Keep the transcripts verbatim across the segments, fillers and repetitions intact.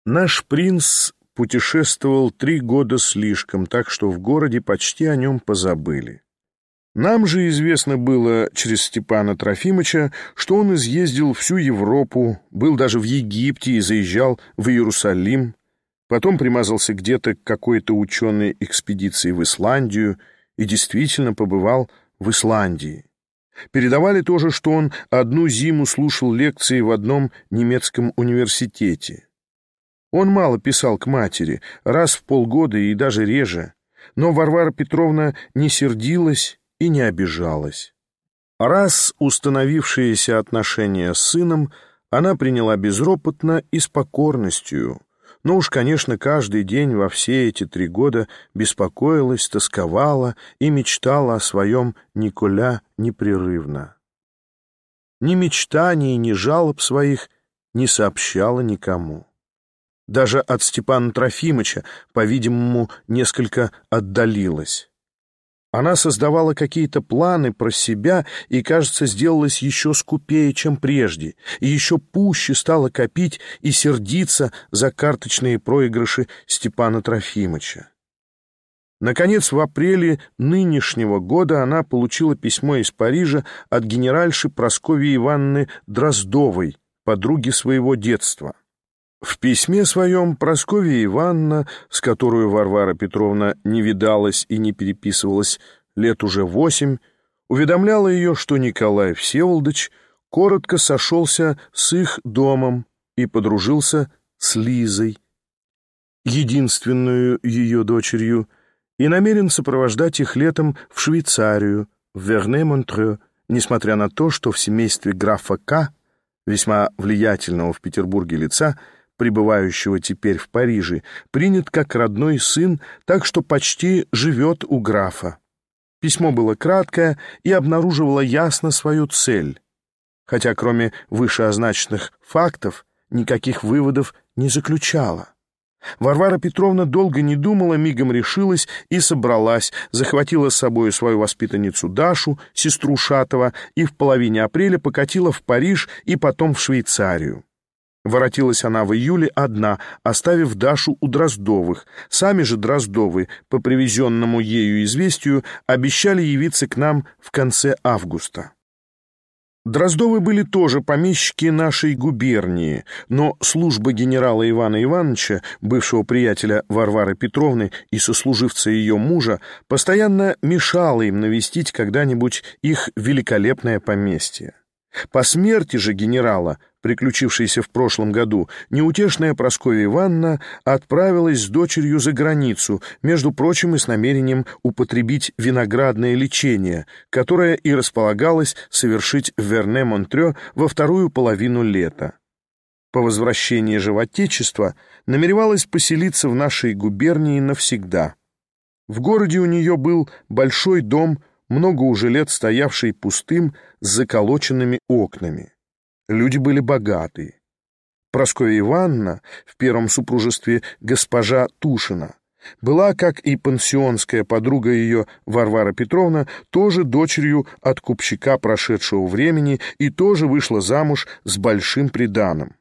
Наш принц путешествовал три года слишком, так что в городе почти о нем позабыли. Нам же известно было через Степана Трофимыча, что он изъездил всю Европу, был даже в Египте и заезжал в Иерусалим, потом примазался где-то к какой-то ученой экспедиции в Исландию и действительно побывал в Исландии. Передавали тоже, что он одну зиму слушал лекции в одном немецком университете. Он мало писал к матери, раз в полгода и даже реже, но Варвара Петровна не сердилась и не обижалась. Раз установившиеся отношения с сыном она приняла безропотно и с покорностью, но уж, конечно, каждый день во все эти три года беспокоилась, тосковала и мечтала о своем Николя непрерывно. Ни мечтаний, ни жалоб своих не сообщала никому. Даже от Степана Трофимыча, по-видимому, несколько отдалилась. Она создавала какие-то планы про себя и, кажется, сделалась еще скупее, чем прежде, и еще пуще стала копить и сердиться за карточные проигрыши Степана Трофимыча. Наконец, в апреле нынешнего года она получила письмо из Парижа от генеральши Прасковьи Ивановны Дроздовой, подруги своего детства. В письме своем Прасковья Ивановна, с которой Варвара Петровна не видалась и не переписывалась лет уже восемь, уведомляла ее, что Николай Всеволодович коротко сошелся с их домом и подружился с Лизой, единственную ее дочерью, и намерен сопровождать их летом в Швейцарию, в Верне-Монтрeux, несмотря на то, что в семействе графа К., весьма влиятельного в Петербурге лица, пребывающего теперь в Париже, принят как родной сын, так что почти живет у графа. Письмо было краткое и обнаруживало ясно свою цель, хотя кроме вышеозначенных фактов никаких выводов не заключало. Варвара Петровна долго не думала, мигом решилась и собралась, захватила с собой свою воспитанницу Дашу, сестру Шатова, и в половине апреля покатила в Париж и потом в Швейцарию. Воротилась она в июле одна, оставив Дашу у Дроздовых. Сами же Дроздовы, по привезенному ею известию, обещали явиться к нам в конце августа. Дроздовы были тоже помещики нашей губернии, но служба генерала Ивана Ивановича, бывшего приятеля Варвары Петровны и сослуживца ее мужа, постоянно мешала им навестить когда-нибудь их великолепное поместье. По смерти же генерала, приключившейся в прошлом году, неутешная Прасковья Ивановна отправилась с дочерью за границу, между прочим, и с намерением употребить виноградное лечение, которое и располагалось совершить в Верне-Монтрeux во вторую половину лета. По возвращении же в Отечество намеревалась поселиться в нашей губернии навсегда. В городе у нее был большой дом, много уже лет стоявший пустым, с заколоченными окнами. Люди были богатые. Прасковья Ивановна, в первом супружестве госпожа Тушина, была, как и пансионская подруга ее Варвара Петровна, тоже дочерью откупщика прошедшего времени и тоже вышла замуж с большим приданым.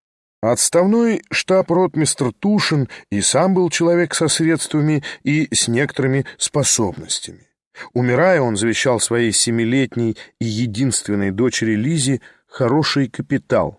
Отставной штаб-ротмистр Тушин и сам был человек со средствами и с некоторыми способностями. Умирая, он завещал своей семилетней и единственной дочери Лизе хороший капитал.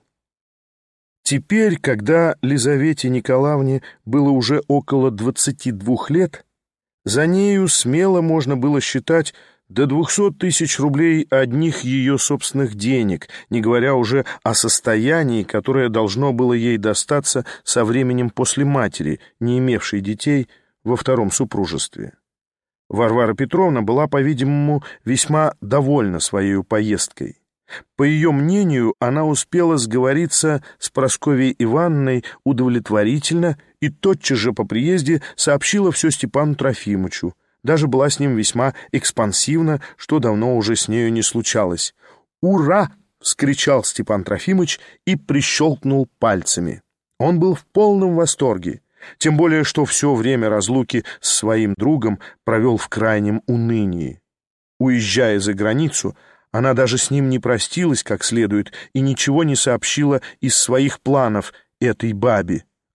Теперь, когда Лизавете Николаевне было уже около двадцати двух лет, за нею смело можно было считать до двухсот тысяч рублей одних ее собственных денег, не говоря уже о состоянии, которое должно было ей достаться со временем после матери, не имевшей детей во втором супружестве. Варвара Петровна была, по-видимому, весьма довольна своей поездкой. По ее мнению, она успела сговориться с Прасковьей Ивановной удовлетворительно и тотчас же по приезде сообщила все Степану Трофимычу, даже была с ним весьма экспансивна, что давно уже с нею не случалось. «Ура!» — вскричал Степан Трофимыч и прищелкнул пальцами. Он был в полном восторге. Тем более, что все время разлуки с своим другом провел в крайнем унынии. Уезжая за границу, она даже с ним не простилась как следует и ничего не сообщила из своих планов этой бабе,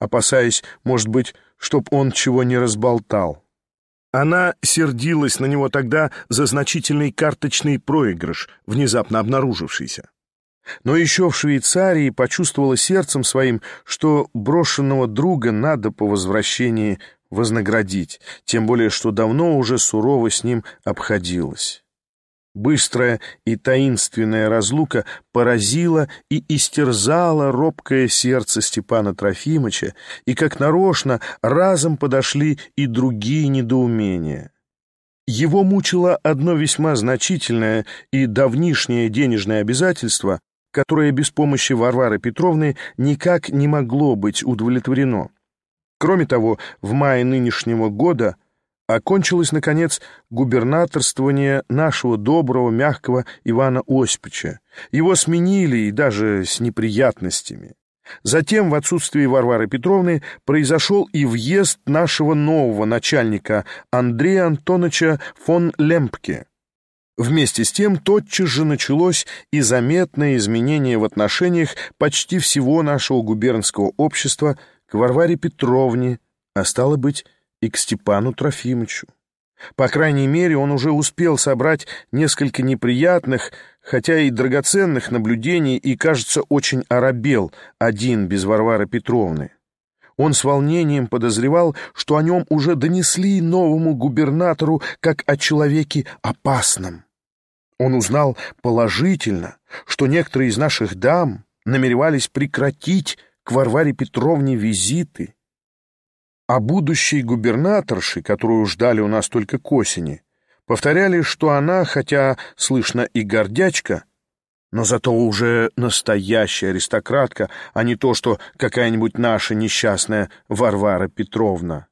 опасаясь, может быть, чтоб он чего не разболтал. Она сердилась на него тогда за значительный карточный проигрыш, внезапно обнаружившийся. Но еще в Швейцарии почувствовала сердцем своим, что брошенного друга надо по возвращении вознаградить, тем более что давно уже сурово с ним обходилась. Быстрая и таинственная разлука поразила и истерзала робкое сердце Степана Трофимовича, и как нарочно разом подошли и другие недоумения. Его мучило одно весьма значительное и давнишнее денежное обязательство, которое без помощи Варвары Петровны никак не могло быть удовлетворено. Кроме того, в мае нынешнего года окончилось, наконец, губернаторствование нашего доброго, мягкого Ивана Осиповича. Его сменили, и даже с неприятностями. Затем, в отсутствие Варвары Петровны, произошел и въезд нашего нового начальника Андрея Антоновича фон Лемпке. Вместе с тем тотчас же началось и заметное изменение в отношениях почти всего нашего губернского общества к Варваре Петровне, а стало быть, и к Степану Трофимовичу. По крайней мере, он уже успел собрать несколько неприятных, хотя и драгоценных наблюдений и, кажется, очень оробел один без Варвары Петровны. Он с волнением подозревал, что о нем уже донесли новому губернатору как о человеке опасном. Он узнал положительно, что некоторые из наших дам намеревались прекратить к Варваре Петровне визиты, а будущей губернаторши, которую ждали у нас только к осени, повторяли, что она, хотя, слышно, и гордячка, но зато уже настоящая аристократка, а не то, что какая-нибудь наша несчастная Варвара Петровна.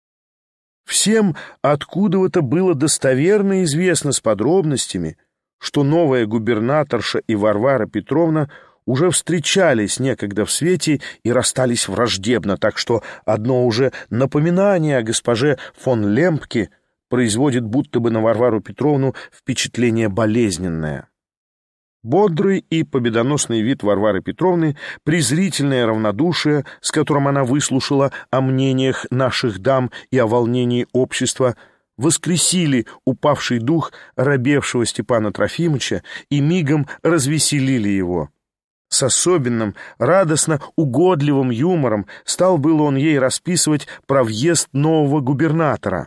Всем откуда-то было достоверно известно с подробностями, что новая губернаторша и Варвара Петровна уже встречались некогда в свете и расстались враждебно, так что одно уже напоминание о госпоже фон Лемпке производит будто бы на Варвару Петровну впечатление болезненное. Бодрый и победоносный вид Варвары Петровны, презрительное равнодушие, с которым она выслушала о мнениях наших дам и о волнении общества, воскресили упавший дух робевшего Степана Трофимовича и мигом развеселили его. С особенным, радостно угодливым юмором стал было он ей расписывать про въезд нового губернатора.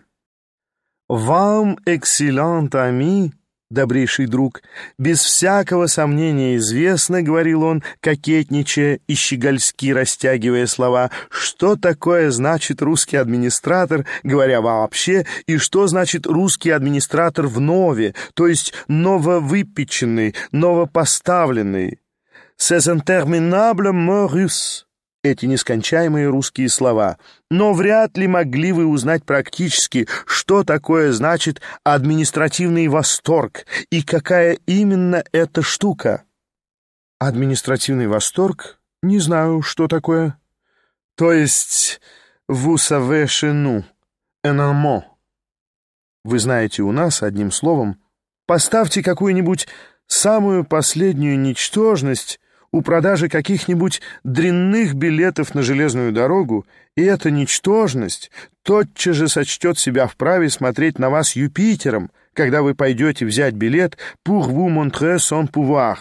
«Вам, экселлент ами, добрейший друг, без всякого сомнения известно, — говорил он, кокетничая и щегольски растягивая слова, — что такое значит русский администратор, говоря вообще, и что значит русский администратор в нове, то есть нововыпеченный, новопоставленный. «Ces interminables mots russes» — эти нескончаемые русские слова. Но вряд ли могли вы узнать практически, что такое значит административный восторг и какая именно эта штука. Административный восторг? Не знаю, что такое. То есть, vous savez chez nous, un mot. Вы знаете у нас, одним словом, поставьте какую-нибудь самую последнюю ничтожность у продажи каких-нибудь дрянных билетов на железную дорогу, и эта ничтожность тотчас же сочтет себя вправе смотреть на вас Юпитером, когда вы пойдете взять билет pour vous montrer son pouvoir.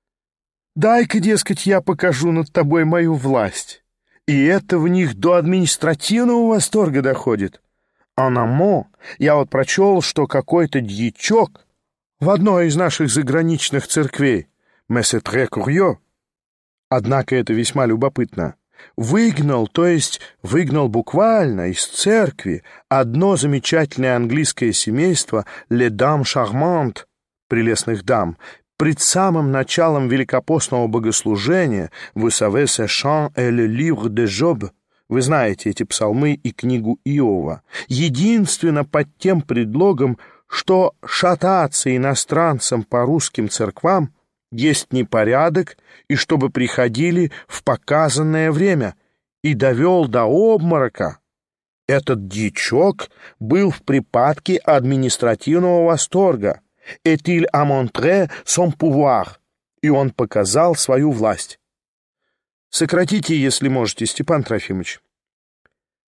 Дай-ка, дескать, я покажу над тобой мою власть. И это в них до административного восторга доходит. А на мо я вот прочел, что какой-то дьячок в одной из наших заграничных церквей, mais c'est très curieux, однако это весьма любопытно, выгнал, то есть выгнал буквально из церкви одно замечательное английское семейство les dames charmantes, прелестных дам, пред самым началом великопостного богослужения, vous savez ce chant et le livre de Job, вы знаете эти псалмы и книгу Иова, единственно под тем предлогом, что шататься иностранцам по русским церквам есть непорядок, и чтобы приходили в показанное время, и довел до обморока. Этот дьячок был в припадке административного восторга, et-il a montré son pouvoir, и он показал свою власть. Сократите, если можете, Степан Трофимович.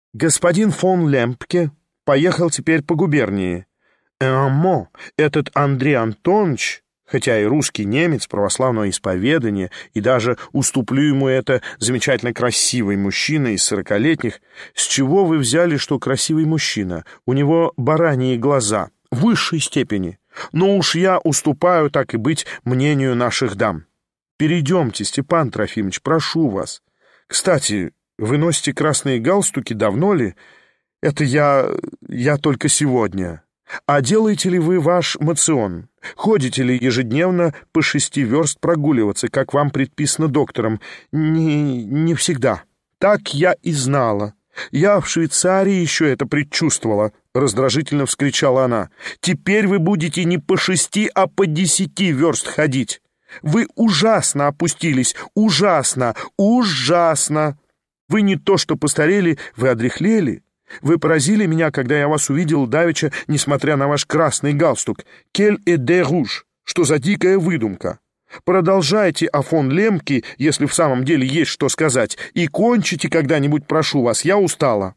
Господин фон Лемпке поехал теперь по губернии. Эмо, этот Андрей Антонович, хотя и русский немец, православного исповедания, и даже, уступлю ему, это замечательно красивый мужчина из сорокалетних, с чего вы взяли, что красивый мужчина? У него бараньи глаза, в высшей степени. Но уж я уступаю, так и быть, мнению наших дам. Перейдемте, Степан Трофимович, прошу вас. Кстати, вы носите красные галстуки давно ли? Это я... я только сегодня. А делаете ли вы ваш моцион? Ходите ли ежедневно по шести верст прогуливаться, как вам предписано доктором? Не, не всегда. Так я и знала. Я в Швейцарии еще это предчувствовала, раздражительно вскричала она. Теперь вы будете не по шести, а по десяти верст ходить. Вы ужасно опустились, ужасно, ужасно. Вы не то что постарели, вы одряхлели. Вы поразили меня, когда я вас увидел давеча, несмотря на ваш красный галстук. «Кель эде руж», что за дикая выдумка. Продолжайте о фон Лемпке, если в самом деле есть что сказать, и кончите когда-нибудь, прошу вас, я устала.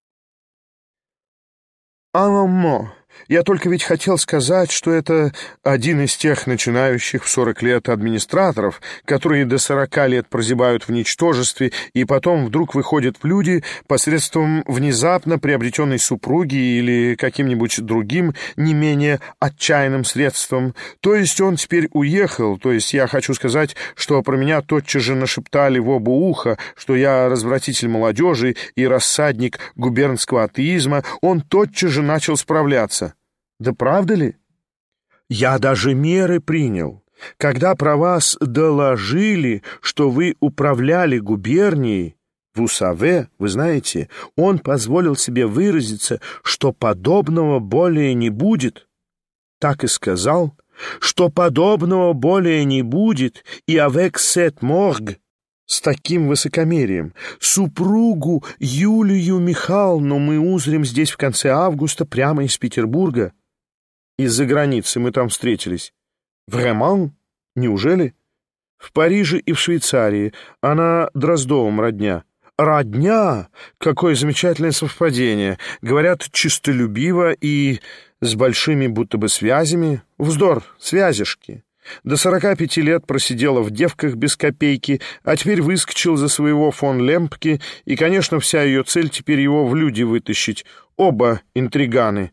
«Аламо, я только ведь хотел сказать, что это один из тех начинающих в сорок лет администраторов, которые до сорока лет прозябают в ничтожестве и потом вдруг выходят в люди посредством внезапно приобретенной супруги или каким-нибудь другим не менее отчаянным средством. То есть он теперь уехал, то есть я хочу сказать, что про меня тотчас же нашептали в оба уха, что я развратитель молодежи и рассадник губернского атеизма, он тотчас же начал справляться. Да правда ли? Я даже меры принял. Когда про вас доложили, что вы управляли губернией, в Усаве, вы знаете, он позволил себе выразиться, что подобного более не будет. Так и сказал, что подобного более не будет, и avec cette morgue, с таким высокомерием. Супругу Юлию Михайловну мы узрим здесь в конце августа прямо из Петербурга. Из-за границы мы там встретились. Vraiment? Неужели? В Париже и в Швейцарии. Она Дроздовым родня. Родня! Какое замечательное совпадение. Говорят, чистолюбиво и с большими будто бы связями. Вздор, связишки. До сорока пяти лет просидела в девках без копейки, а теперь выскочил за своего фон Лемпке, и, конечно, вся ее цель теперь его в люди вытащить. Оба интриганы.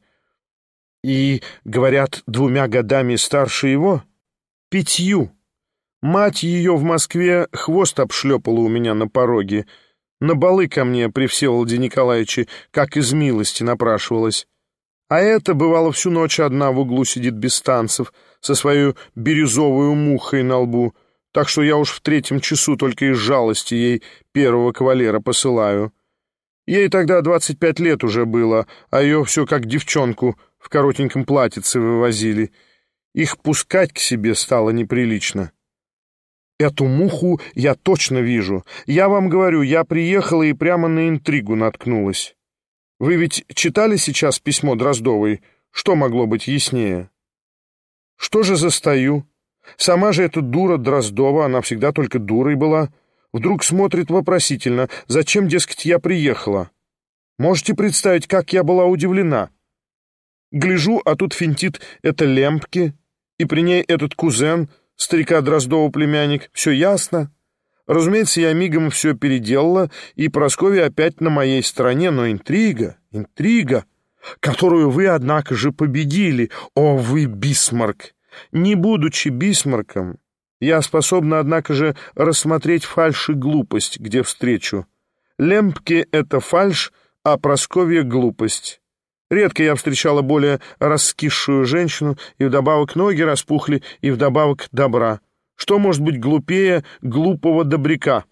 И, говорят, двумя годами старше его? Пятью. Мать ее в Москве хвост обшлепала у меня на пороге. На балы ко мне при Всеволоде Николаевиче, как из милости напрашивалась. А эта, бывало, всю ночь одна в углу сидит без танцев, со своей бирюзовой мухой на лбу, так что я уж в третьем часу только из жалости ей первого кавалера посылаю. Ей тогда двадцать пять лет уже было, а ее все как девчонку в коротеньком платьице вывозили. Их пускать к себе стало неприлично. Эту муху я точно вижу. Я вам говорю, я приехала и прямо на интригу наткнулась. Вы ведь читали сейчас письмо Дроздовой? Что могло быть яснее? Что же застаю? Сама же эта дура Дроздова, она всегда только дурой была, вдруг смотрит вопросительно, зачем, дескать, я приехала. Можете представить, как я была удивлена? Гляжу, а тут финтит это Лемпке, и при ней этот кузен, старика Дроздова племянник, все ясно. Разумеется, я мигом все переделала, и Прасковья опять на моей стороне, но интрига, интрига, которую вы, однако же, победили, о, вы Бисмарк! Не будучи Бисмарком, я способна, однако же, рассмотреть фальшь и глупость, где встречу. Лемпке — это фальшь, а Прасковья — глупость. Редко я встречала более раскисшую женщину, и вдобавок ноги распухли, и вдобавок добра. Что может быть глупее глупого добряка?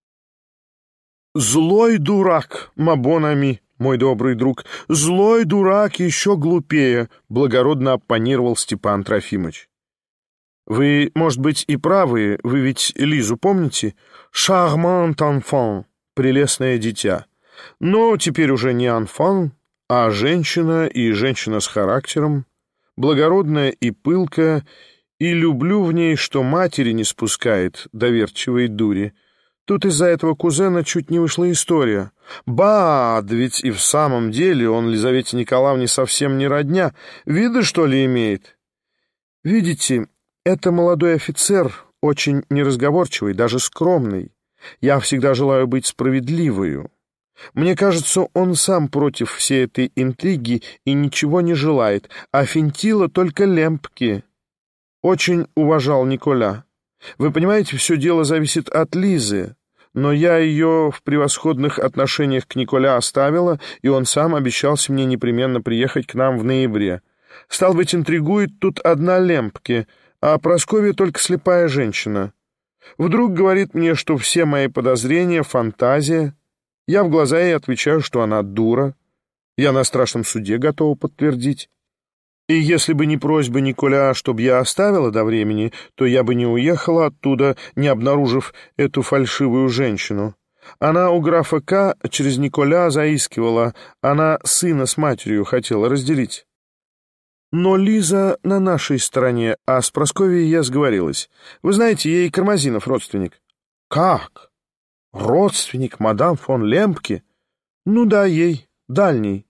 Злой дурак, мабонами, мой добрый друг, злой дурак еще глупее, благородно оппонировал Степан Трофимович. Вы, может быть, и правы, вы ведь Лизу помните? Charmant enfant, прелестное дитя. Но теперь уже не enfant, а женщина и женщина с характером, благородная и пылкая, и люблю в ней, что матери не спускает доверчивой дури. Тут из-за этого кузена чуть не вышла история. Ба, да ведь и в самом деле он Лизавете Николаевне совсем не родня. Виды, что ли, имеет? Видите, это молодой офицер, очень неразговорчивый, даже скромный. Я всегда желаю быть справедливою. Мне кажется, он сам против всей этой интриги и ничего не желает, а Финтила только Лемпки. Очень уважал Николя. Вы понимаете, все дело зависит от Лизы, но я ее в превосходных отношениях к Николя оставила, и он сам обещался мне непременно приехать к нам в ноябре. Стал быть, интригует тут одна Лемпки, а Прасковья только слепая женщина. Вдруг говорит мне, что все мои подозрения — фантазия. Я в глаза ей отвечаю, что она дура. Я на страшном суде готова подтвердить. И если бы не просьба Николя, чтобы я оставила до времени, то я бы не уехала оттуда, не обнаружив эту фальшивую женщину. Она у графа К. через Николя заискивала, она сына с матерью хотела разделить. Но Лиза на нашей стороне, а с Прасковьей я сговорилась. Вы знаете, ей Кармазинов родственник. Как? Родственник мадам фон Лемпке? Ну да, ей, дальний.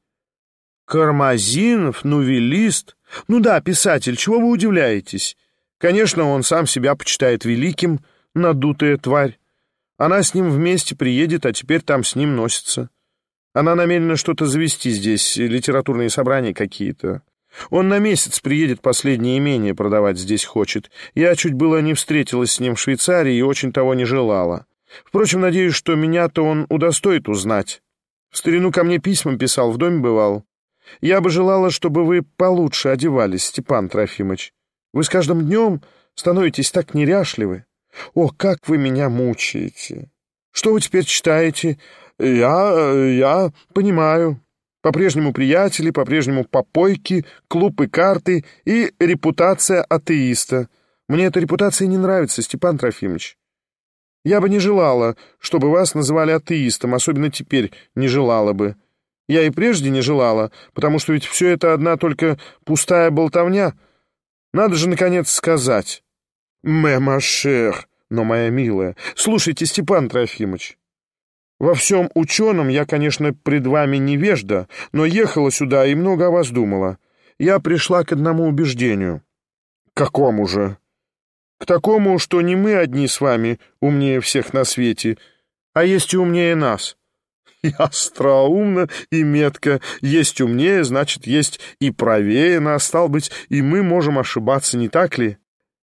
Кармазинов, новеллист? Ну да, писатель, чего вы удивляетесь? Конечно, он сам себя почитает великим, надутая тварь. Она с ним вместе приедет, а теперь там с ним носится. Она намерена что-то завести здесь, литературные собрания какие-то. Он на месяц приедет, последнее имение продавать здесь хочет. Я чуть было не встретилась с ним в Швейцарии и очень того не желала. Впрочем, надеюсь, что меня-то он удостоит узнать. В старину ко мне письма писал, в доме бывал. Я бы желала, чтобы вы получше одевались, Степан Трофимович. Вы с каждым днем становитесь так неряшливы. О, как вы меня мучаете! Что вы теперь читаете? Я... я понимаю. По-прежнему приятели, по-прежнему попойки, клуб и карты и репутация атеиста. Мне эта репутация не нравится, Степан Трофимович. Я бы не желала, чтобы вас называли атеистом, особенно теперь не желала бы. Я и прежде не желала, потому что ведь все это одна только пустая болтовня. Надо же, наконец, сказать. «Мэ, ма шер», но, моя милая, слушайте, Степан Трофимович, во всем ученом я, конечно, пред вами невежда, но ехала сюда и много о вас думала. Я пришла к одному убеждению. К какому же? К такому, что не мы одни с вами умнее всех на свете, а есть и умнее нас. И остроумно, и метко. Есть умнее, значит, есть и правее нас, стал быть, и мы можем ошибаться, не так ли?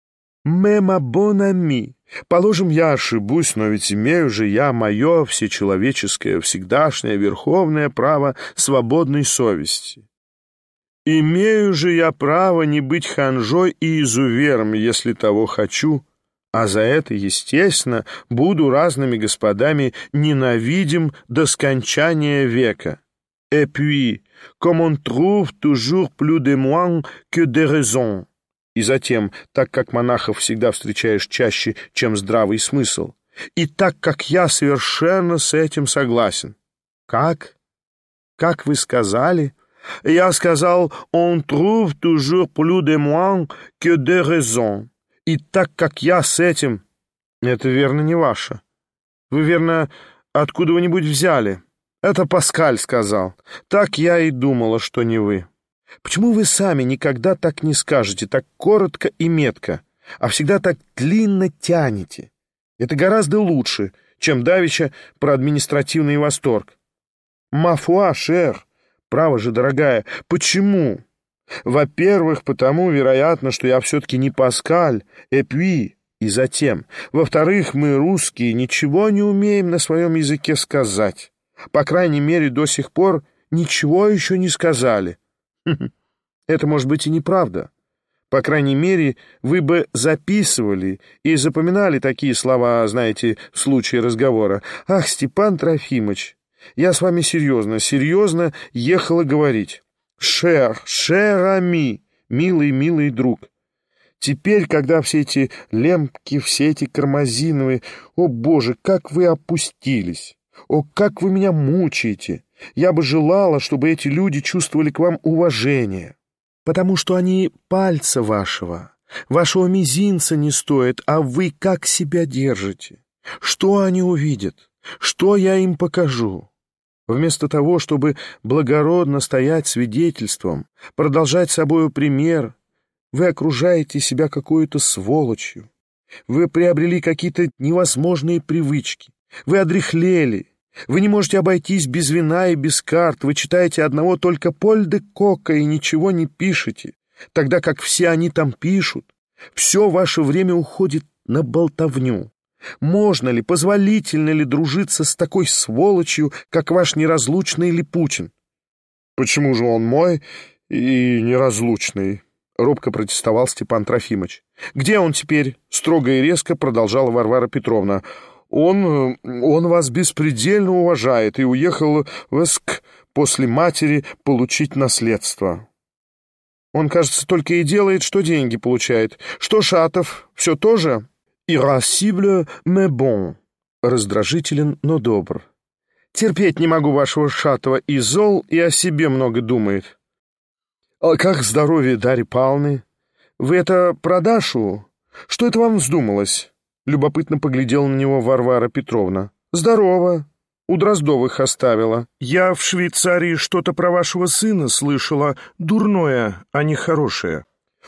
«Мэма бон ами». Положим, я ошибусь, но ведь имею же я мое всечеловеческое, всегдашнее, верховное право свободной совести. Имею же я право не быть ханжой и изувером, если того хочу, а за это, естественно, буду разными господами ненавидим до скончания века. Et puis, comme on trouve toujours plus de moins que de raisons. И затем, так как монахов всегда встречаешь чаще, чем здравый смысл, и так как я совершенно с этим согласен. Как? Как вы сказали? Я сказал, on trouve toujours plus de moins que de raisons. И так как я с этим... Это, верно, не ваше. Вы, верно, откуда-нибудь взяли. Это Паскаль сказал. Так я и думала, что не вы. Почему вы сами никогда так не скажете, так коротко и метко, а всегда так длинно тянете? Это гораздо лучше, чем давеча про административный восторг. Мафуа, шер, право же, дорогая, почему? Во-первых, потому, вероятно, что я все-таки не Паскаль, эпюи, и затем. Во-вторых, мы, русские, ничего не умеем на своем языке сказать. По крайней мере, до сих пор ничего еще не сказали. Это, может быть, и неправда. По крайней мере, вы бы записывали и запоминали такие слова, знаете, в случае разговора. Ах, Степан Трофимович, я с вами серьезно, серьезно ехала говорить. Шер, шер ами, милый, милый друг. Теперь, когда все эти Лемпки, все эти Кармазиновые, о, Боже, как вы опустились! О, как вы меня мучаете! Я бы желала, чтобы эти люди чувствовали к вам уважение, потому что они пальца вашего, вашего мизинца не стоят, а вы как себя держите. Что они увидят? Что я им покажу? Вместо того, чтобы благородно стоять свидетельством, продолжать собою пример, вы окружаете себя какой-то сволочью. Вы приобрели какие-то невозможные привычки. Вы одряхлели. Вы не можете обойтись без вина и без карт. Вы читаете одного только Поль де Кока и ничего не пишете, тогда как все они там пишут. Все ваше время уходит на болтовню. Можно ли, позволительно ли дружиться с такой сволочью, как ваш неразлучный Липутин? — Почему же он мой и неразлучный? — робко протестовал Степан Трофимович. — Где он теперь? — строго и резко продолжала Варвара Петровна. — Он... он вас беспредельно уважает и уехал в Эск после матери получить наследство. Он, кажется, только и делает, что деньги получает. Что Шатов? Все то же? Irascible, mais bon. Раздражителен, но добр. Терпеть не могу вашего Шатова, и зол, и о себе много думает. А как здоровье Дарьи Павловны? Вы это про Дашу? Что это вам вздумалось? Любопытно поглядела на него Варвара Петровна. Здорово. У Дроздовых оставила. Я в Швейцарии что-то про вашего сына слышала. Дурное, а не хорошее.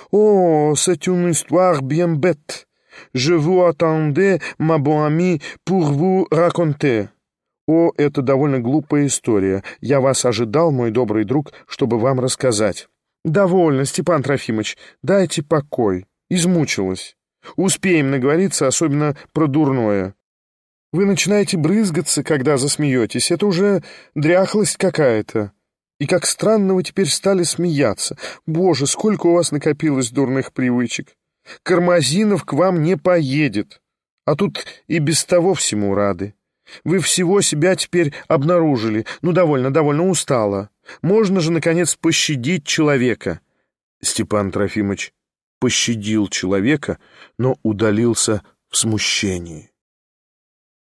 О, c'est une histoire bien bête. Je vous attendais, ma bonne amie, pour vous raconter. О, это довольно глупая история. Я вас ожидал, мой добрый друг, чтобы вам рассказать. Довольно, Степан Трофимович, дайте покой. Измучилась. Успеем наговориться, особенно про дурное. Вы начинаете брызгаться, когда засмеетесь. Это уже дряхлость какая-то. И как странно вы теперь стали смеяться. Боже, сколько у вас накопилось дурных привычек. Кармазинов к вам не поедет. А тут и без того всему рады. Вы всего себя теперь обнаружили. Ну, довольно, довольно устала. Можно же, наконец, пощадить человека. Степан Трофимович пощадил человека, но удалился в смущении.